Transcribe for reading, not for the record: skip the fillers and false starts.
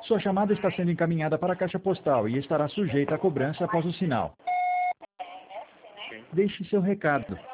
Sua chamada está sendo encaminhada para a caixa postal e estará sujeita a cobrança após o sinal. Sim. Deixe seu recado.